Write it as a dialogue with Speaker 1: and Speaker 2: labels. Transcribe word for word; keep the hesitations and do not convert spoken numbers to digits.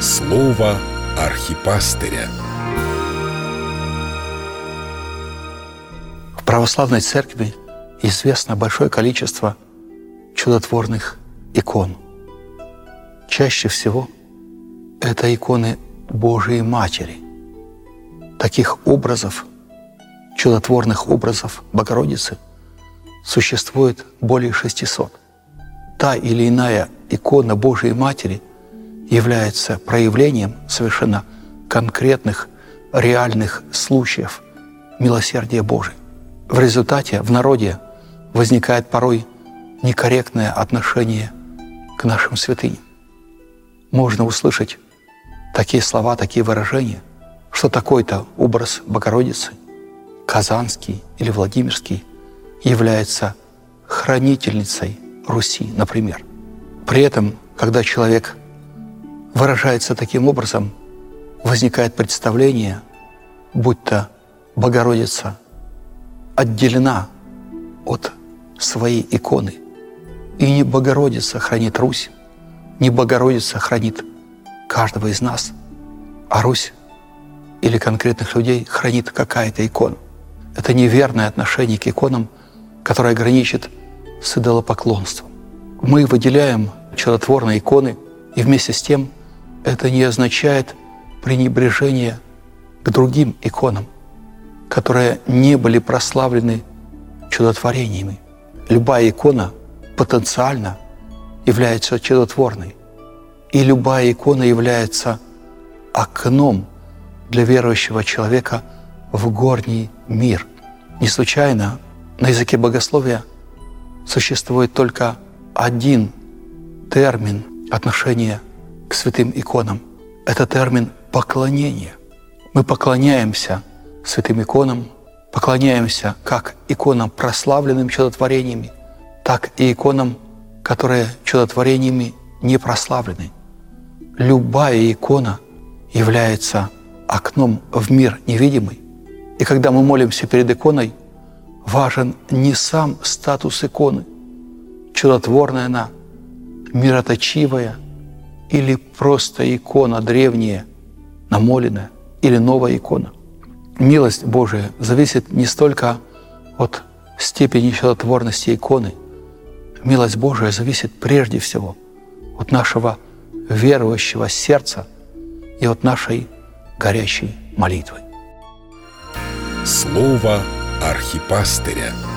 Speaker 1: Слово архипастыря.
Speaker 2: В православной церкви известно большое количество чудотворных икон. Чаще всего это иконы Божией Матери. Таких образов, чудотворных образов Богородицы существует более шестисот. Та или иная икона Божией Матери является проявлением совершенно конкретных, реальных случаев милосердия Божия. В результате в народе возникает порой некорректное отношение к нашим святыням. Можно услышать такие слова, такие выражения, что такой-то образ Богородицы, Казанский или Владимирский, является хранительницей Руси, например. При этом, когда человек выражается таким образом, возникает представление, будто Богородица отделена от своей иконы. И не Богородица хранит Русь, не Богородица хранит каждого из нас, а Русь или конкретных людей хранит какая-то икона. Это неверное отношение к иконам, которое граничит с идолопоклонством. Мы выделяем чудотворные иконы, и вместе с тем это не означает пренебрежение к другим иконам, которые не были прославлены чудотворениями. Любая икона потенциально является чудотворной, и любая икона является окном для верующего человека в горний мир. Не случайно на языке богословия существует только один термин отношения к святым иконам. Это термин поклонения. Мы поклоняемся святым иконам, поклоняемся как иконам, прославленным чудотворениями, так и иконам, которые чудотворениями не прославлены. Любая икона является окном в мир невидимый. И когда мы молимся перед иконой, важен не сам статус иконы, чудотворная она, мироточивая или просто икона древняя, намоленная, или новая икона. Милость Божия зависит не столько от степени чудотворности иконы. Милость Божия зависит прежде всего от нашего верующего сердца и от нашей горячей молитвы.
Speaker 1: Слово архипастыря.